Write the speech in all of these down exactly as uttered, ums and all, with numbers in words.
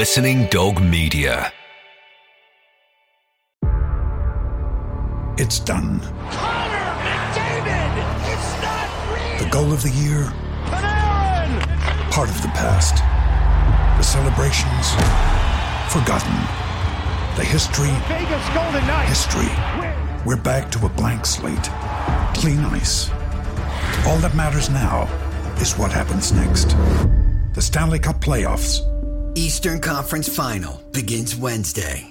Listening Dog Media. It's done. Connor McDavid! It's not real! The goal of the year. Panarin! Part of the past. The celebrations. Forgotten. The history. Vegas Golden Knights. History. We're back to a blank slate. Clean ice. All that matters now is what happens next. The Stanley Cup Playoffs. Eastern Conference Final begins Wednesday.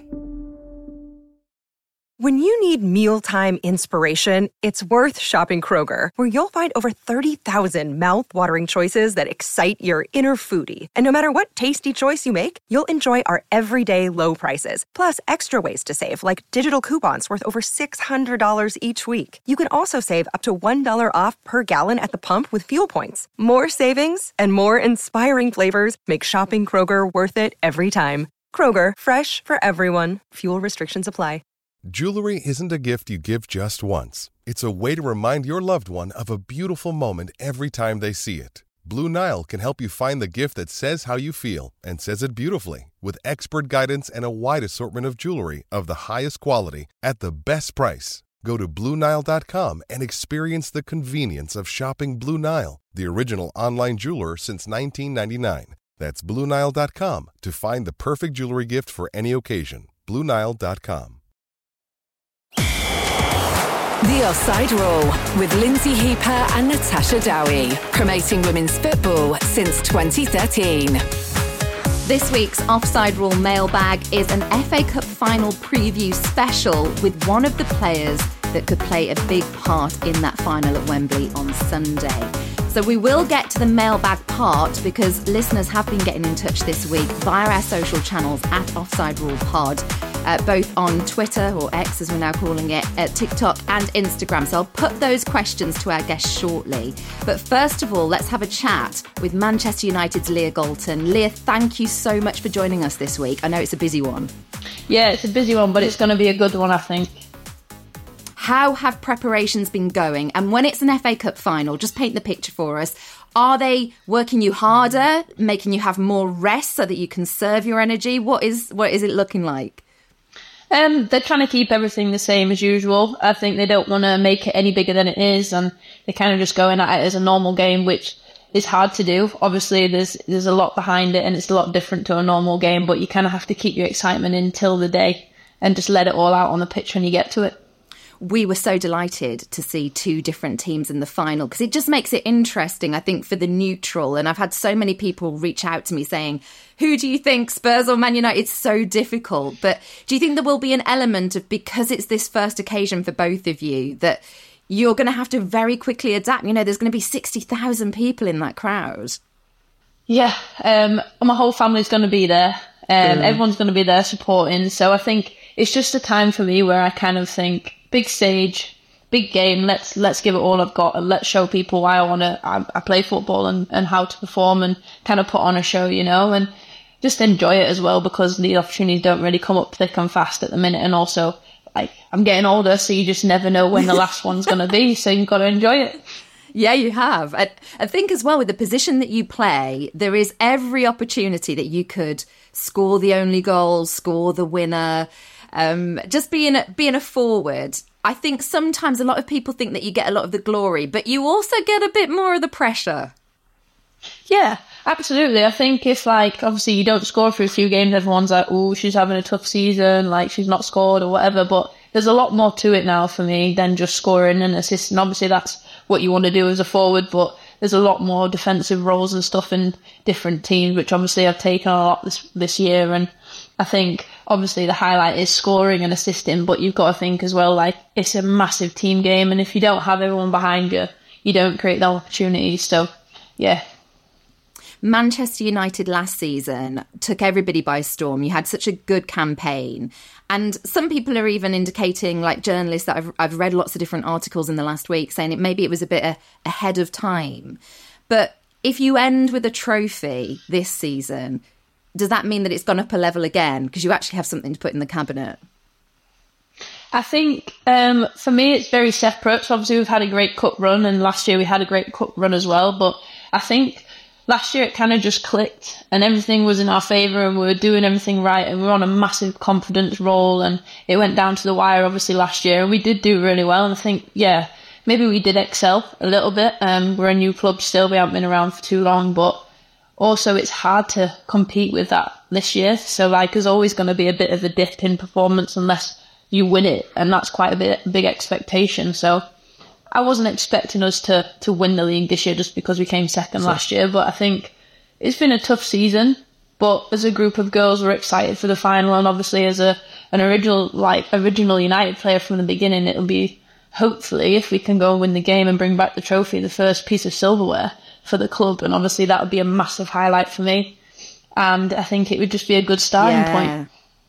When you need mealtime inspiration, it's worth shopping Kroger, where you'll find over thirty thousand mouth-watering choices that excite your inner foodie. And no matter what tasty choice you make, you'll enjoy our everyday low prices, plus extra ways to save, like digital coupons worth over six hundred dollars each week. You can also save up to one dollar off per gallon at the pump with fuel points. More savings and more inspiring flavors make shopping Kroger worth it every time. Kroger, fresh for everyone. Fuel restrictions apply. Jewelry isn't a gift you give just once. It's a way to remind your loved one of a beautiful moment every time they see it. Blue Nile can help you find the gift that says how you feel and says it beautifully, with expert guidance and a wide assortment of jewelry of the highest quality at the best price. Go to Blue Nile dot com and experience the convenience of shopping Blue Nile, the original online jeweler since nineteen ninety-nine. That's Blue Nile dot com to find the perfect jewelry gift for any occasion. Blue Nile dot com. The Offside Rule with Lindsay Hooper and Natasha Dowie, promoting women's football since twenty thirteen. This week's Offside Rule mailbag is an F A Cup final preview special with one of the players that could play a big part in that final at Wembley on Sunday. So we will get to the mailbag part because listeners have been getting in touch this week via our social channels at Offside Rule Pod, uh, both on Twitter, or X as we're now calling it, uh, TikTok and Instagram. So I'll put those questions to our guests shortly. But first of all, let's have a chat with Manchester United's Leah Galton. Leah, thank you so much for joining us this week. I know it's a busy one. Yeah, it's a busy one, but it's going to be a good one, I think. How have preparations been going? And when it's an F A Cup final, just paint the picture for us. Are they working you harder, making you have more rest so that you can serve your energy? What is what is it looking like? Um, they're trying to keep everything the same as usual. I think they don't want to make it any bigger than it is, and they're kind of just going at it as a normal game, which is hard to do. Obviously, there's there's a lot behind it, and it's a lot different to a normal game, but you kind of have to keep your excitement until the day and just let it all out on the pitch when you get to it. We were so delighted to see two different teams in the final because it just makes it interesting, I think, for the neutral. And I've had so many people reach out to me saying, who do you think, Spurs or Man United? It's so difficult. But do you think there will be an element of, because it's this first occasion for both of you, that you're going to have to very quickly adapt? You know, there's going to be sixty thousand people in that crowd. Yeah, um, my whole family's going to be there. Um, mm. Everyone's going to be there supporting. So I think it's just a time for me where I kind of think, big stage, big game. Let's let's give it all I've got and let's show people why I want to. I, I play football and, and how to perform and kind of put on a show, you know, and just enjoy it as well because the opportunities don't really come up thick and fast at the minute. And also, like, I'm getting older, so you just never know when the last one's going to be. So you've got to enjoy it. Yeah, you have. I, I think as well with the position that you play, there is every opportunity that you could score the only goal, score the winner. Um, just being a, being a forward, I think sometimes a lot of people think that you get a lot of the glory, but you also get a bit more of the pressure. Yeah, absolutely. I think if, like, obviously you don't score for a few games, everyone's like, oh, she's having a tough season, like she's not scored or whatever, but there's a lot more to it now for me than just scoring and assisting. Obviously that's what you want to do as a forward, but there's a lot more defensive roles and stuff in different teams, which obviously I've taken a lot this this year. And I think obviously the highlight is scoring and assisting, but you've got to think as well, like, it's a massive team game, and if you don't have everyone behind you, you don't create the opportunities. So, yeah. Manchester United last season took everybody by storm. You had such a good campaign. And some people are even indicating, like journalists that I've, I've read lots of different articles in the last week, saying it maybe it was a bit a, ahead of time. But if you end with a trophy this season, does that mean that it's gone up a level again? Because you actually have something to put in the cabinet. I think um, for me, it's very separate. So obviously, we've had a great cup run, and last year we had a great cup run as well. But I think last year it kind of just clicked and everything was in our favour and we were doing everything right and we were on a massive confidence roll, and it went down to the wire obviously last year, and we did do really well. And I think, yeah, maybe we did excel a little bit. Um, we're a new club still, we haven't been around for too long, but also it's hard to compete with that this year. So like there's always going to be a bit of a dip in performance unless you win it, and that's quite a bit big expectation. So I wasn't expecting us to, to win the league this year just because we came second so, last year, but I think it's been a tough season. But as a group of girls, we're excited for the final, and obviously as a an original like original United player from the beginning, it'll be hopefully, if we can go and win the game and bring back the trophy, the first piece of silverware for the club, and obviously that would be a massive highlight for me. And I think it would just be a good starting yeah. point.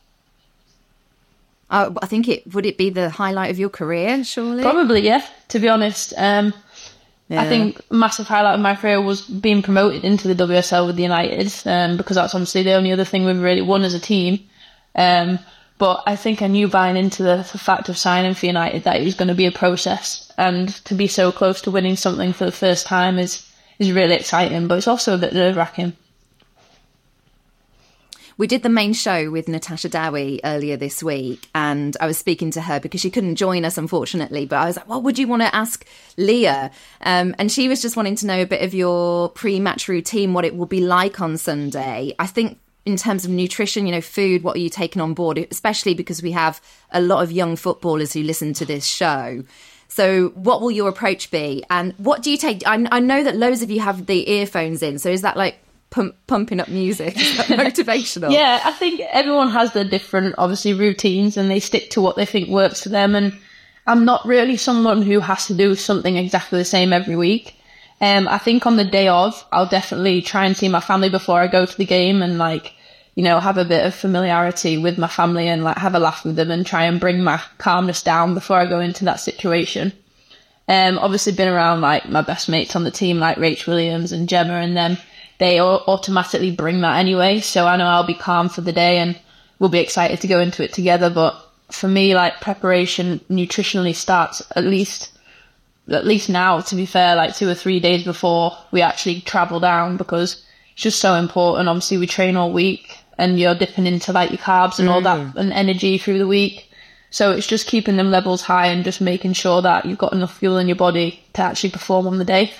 Uh, I think it would it be the highlight of your career, surely? Probably, yeah, to be honest. Um, yeah. I think a massive highlight of my career was being promoted into the W S L with the United, um, because that's obviously the only other thing we've really won as a team. Um, but I think I knew buying into the, the fact of signing for United that it was going to be a process, and to be so close to winning something for the first time is, is really exciting, but it's also a bit nerve-wracking. We did the main show with Natasha Dowie earlier this week, and I was speaking to her because she couldn't join us, unfortunately. But I was like, what would you want to ask Leah? Um, and she was just wanting to know a bit of your pre-match routine, what it will be like on Sunday. I think in terms of nutrition, you know, food, what are you taking on board? Especially because we have a lot of young footballers who listen to this show. So what will your approach be? And what do you take? I, I know that loads of you have the earphones in. So is that like Pump, pumping up music? Is that motivational? Yeah, I think everyone has their different, obviously, routines, and they stick to what they think works for them. And I'm not really someone who has to do something exactly the same every week. Um, I think on the day of, I'll definitely try and see my family before I go to the game, and like, you know, have a bit of familiarity with my family and like have a laugh with them and try and bring my calmness down before I go into that situation. Um, obviously been around like my best mates on the team, like Rach Williams and Gemma and them. They automatically bring that anyway, so I know I'll be calm for the day and we'll be excited to go into it together. But for me, like, preparation nutritionally starts at least at least now, to be fair, like two or three days before we actually travel down, because it's just so important. Obviously we train all week and you're dipping into like your carbs and mm. all that and energy through the week, so it's just keeping them levels high and just making sure that you've got enough fuel in your body to actually perform on the day.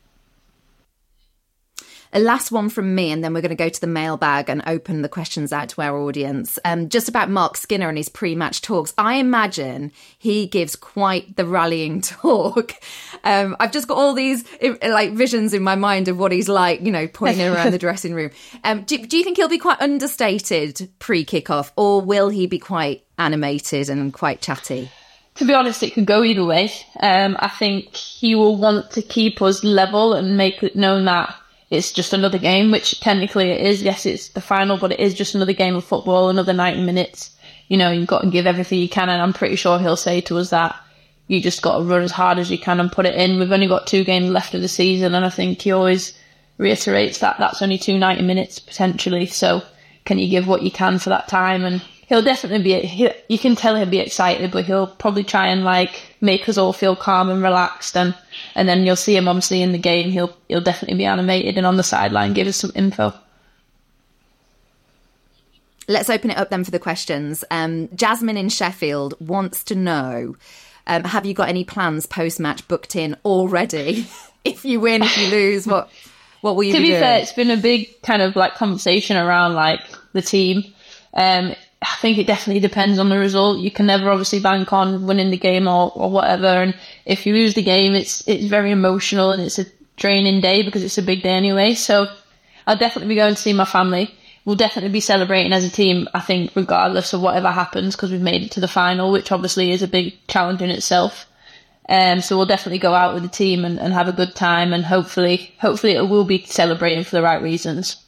A last one from me, and then we're going to go to the mailbag and open the questions out to our audience. Um, just about Mark Skinner and his pre-match talks. I imagine he gives quite the rallying talk. Um, I've just got all these like visions in my mind of what he's like, you know, pointing around the dressing room. Um, do, do you think he'll be quite understated pre-kickoff, or will he be quite animated and quite chatty? To be honest, it could go either way. Um, I think he will want to keep us level and make it known that it's just another game, which technically it is. Yes, it's the final, but it is just another game of football, another ninety minutes. You know, you've got to give everything you can, and I'm pretty sure he'll say to us that you just got to run as hard as you can and put it in. We've only got two games left of the season, and I think he always reiterates that that's only two ninety minutes potentially. So can you give what you can for that time? And he'll definitely be, he, you can tell he'll be excited, but he'll probably try and like make us all feel calm and relaxed. And, and then you'll see him obviously in the game. He'll, he'll definitely be animated and on the sideline give us some info. Let's open it up then for the questions. Um, Jasmine in Sheffield wants to know, um, have you got any plans post-match booked in already? If you win, if you lose, what, what will you to be be doing? fair, it's been a big kind of like conversation around like the team. Um, I think it definitely depends on the result. You can never obviously bank on winning the game or, or whatever. And if you lose the game, it's it's very emotional and it's a draining day because it's a big day anyway. So I'll definitely be going to see my family. We'll definitely be celebrating as a team, I think, regardless of whatever happens, because we've made it to the final, which obviously is a big challenge in itself. Um, so we'll definitely go out with the team and, and have a good time, and hopefully, hopefully it will be celebrating for the right reasons.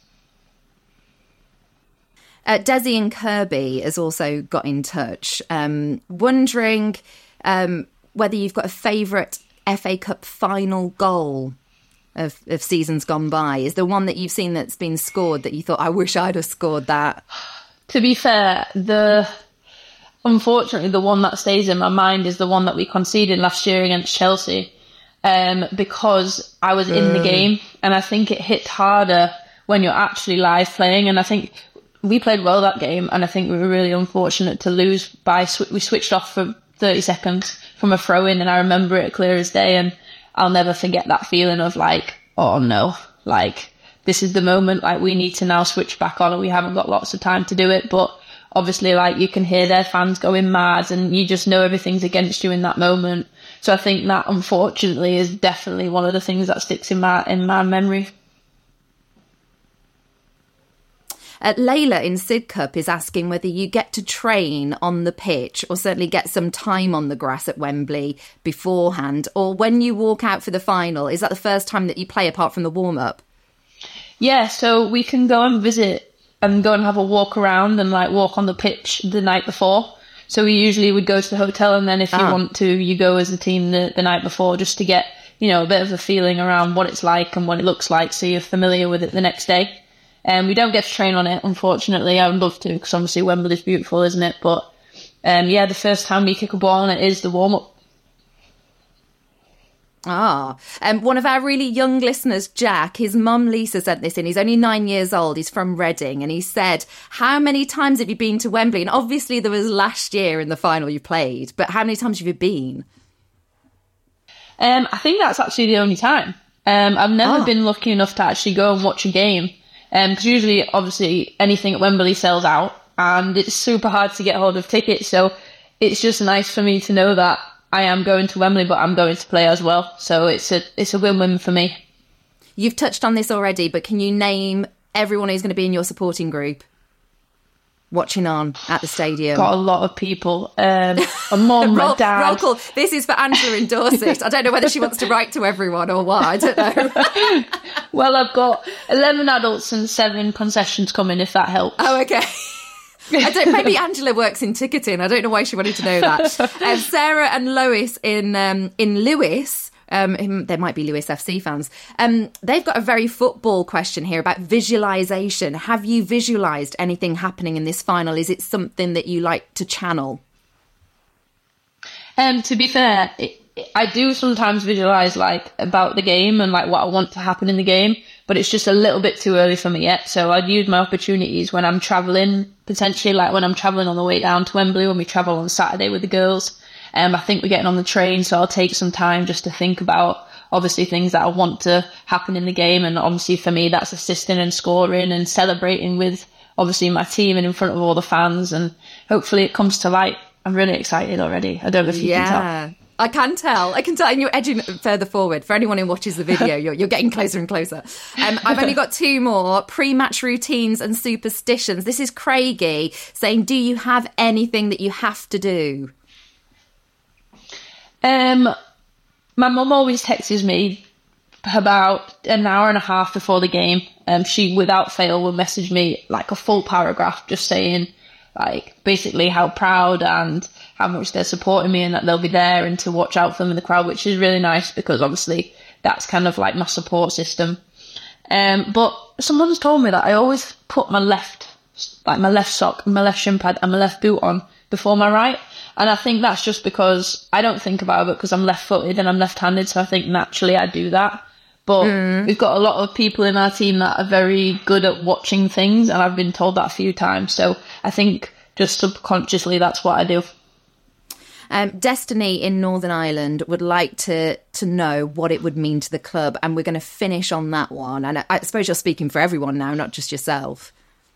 Uh, Desi and Kirby has also got in touch, um, wondering um, whether you've got a favourite F A Cup final goal of, of seasons gone by. Is there one that you've seen that's been scored that you thought, I wish I'd have scored that? To be fair, the unfortunately the one that stays in my mind is the one that we conceded last year against Chelsea. um, because I was in the game, and I think it hit harder when you're actually live playing. And I think we played well that game, and I think we were really unfortunate to lose by sw- we switched off for thirty seconds from a throw in, and I remember it clear as day, and I'll never forget that feeling of like, oh no, like this is the moment, like we need to now switch back on, and we haven't got lots of time to do it. But obviously, like, you can hear their fans going mad, and you just know everything's against you in that moment. So I think that, unfortunately, is definitely one of the things that sticks in my in my memory. Uh, Layla in Sid Cup is asking whether you get to train on the pitch, or certainly get some time on the grass at Wembley beforehand, or when you walk out for the final, is that the first time that you play apart from the warm-up? Yeah, so we can go and visit and go and have a walk around and like walk on the pitch the night before. So we usually would go to the hotel, and then if you Ah. want to, you go as a team the, the night before, just to get, you know, a bit of a feeling around what it's like and what it looks like, so you're familiar with it the next day. And um, we don't get to train on it, unfortunately. I would love to, because obviously Wembley's beautiful, isn't it? But um, yeah, the first time we kick a ball on it is the warm-up. Ah, um, one of our really young listeners, Jack, his mum Lisa sent this in. He's only nine years old. He's from Reading, and he said, how many times have you been to Wembley? And obviously there was last year in the final you played, but how many times have you been? Um, I think that's actually the only time. Um, I've never Oh. been lucky enough to actually go and watch a game, because um, usually, obviously, anything at Wembley sells out, and it's super hard to get hold of tickets. So it's just nice for me to know that I am going to Wembley, but I'm going to play as well. So it's a it's a win-win for me. You've touched on this already, but can you name everyone who's going to be in your supporting group watching on at the stadium? Got a lot of people. Um, my mum, my roll, dad. roll call. This is for Angela in Dorset. I don't know whether she wants to write to everyone or what. I don't know. Well, I've got eleven adults and seven concessions coming, if that helps. Oh, okay. I don't. Maybe Angela works in ticketing. I don't know why she wanted to know that. Um, Sarah and Lois in um, in Lewis. Um, there might be Lewis F C fans. Um, they've got a very football question here about visualisation. Have you visualised anything happening in this final? Is it something that you like to channel? Um, to be fair, it, I do sometimes visualise like about the game and like what I want to happen in the game, but it's just a little bit too early for me yet. So I'd use my opportunities when I'm travelling, potentially like when I'm travelling on the way down to Wembley, when we travel on Saturday with the girls. Um, I think we're getting on the train, so I'll take some time just to think about obviously things that I want to happen in the game. And obviously for me, that's assisting and scoring and celebrating with obviously my team and in front of all the fans. And hopefully it comes to light. I'm really excited already. I don't know if you yeah. can tell. I can tell. I can tell. And you're edging further forward. For anyone who watches the video, you're, you're getting closer and closer. Um, I've only got two more. Pre-match routines and superstitions. This is Craigie saying, do you have anything that you have to do? Um, my mum always texts me about an hour and a half before the game. Um, she, without fail, will message me like a full paragraph just saying, like, basically how proud and how much they're supporting me and that they'll be there and to watch out for them in the crowd, which is really nice because obviously that's kind of like my support system. Um, but someone's told me that I always put my left, like my left sock, my left shin pad and my left boot on before my right. And I think that's just because I don't think about it because I'm left-footed and I'm left-handed, so I think naturally I do that. But mm. we've got a lot of people in our team that are very good at watching things, and I've been told that a few times. So I think just subconsciously that's what I do. Um, Destiny in Northern Ireland would like to to know what it would mean to the club, and we're going to finish on that one. And I, I suppose you're speaking for everyone now, not just yourself.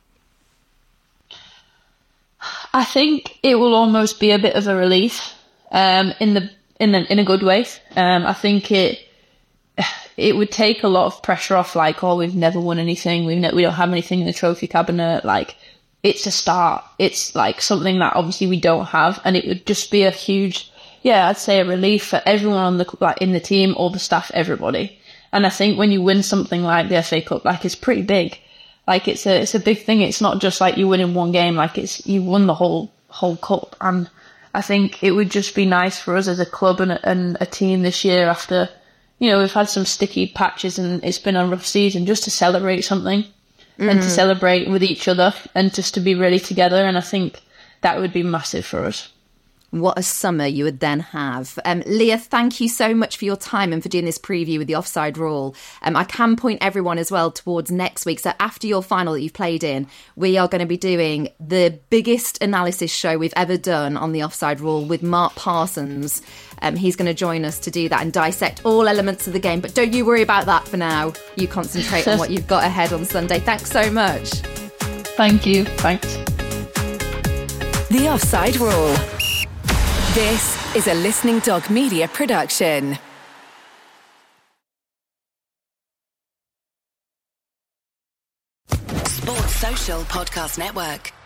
I think it will almost be a bit of a relief, um, in the in the, in a good way. Um, I think it it would take a lot of pressure off. Like, oh, we've never won anything. We ne- we don't have anything in the trophy cabinet. Like, it's a start. It's like something that obviously we don't have, and it would just be a huge, yeah, I'd say a relief for everyone on the like in the team, all the staff, everybody. And I think when you win something like the F A Cup, like it's pretty big. Like it's a it's a big thing. It's not just like you win in one game. Like it's you won the whole whole cup. And I think it would just be nice for us as a club and a, and a team this year after, you know, we've had some sticky patches and it's been a rough season, just to celebrate something mm-hmm. and to celebrate with each other and just to be really together. And I think that would be massive for us. what a summer you would then have. Um, Leah, thank you so much for your time and for doing this preview with the Offside Rule. Um, I can point everyone as well towards next week. So after your final that you've played in, we are going to be doing the biggest analysis show we've ever done on the Offside Rule with Mark Parsons. Um, he's going to join us to do that and dissect all elements of the game. But don't you worry about that for now. You concentrate on what you've got ahead on Sunday. Thanks so much. Thank you. Thanks. The Offside Rule. This is a Listening Dog Media production. Sports Social Podcast Network.